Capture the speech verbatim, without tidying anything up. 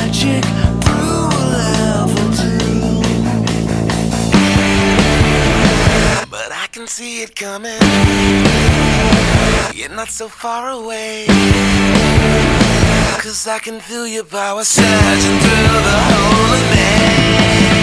magic brew will ever do. But I can see it coming. You're not so far away, 'cause I can feel your power surging through the whole of me.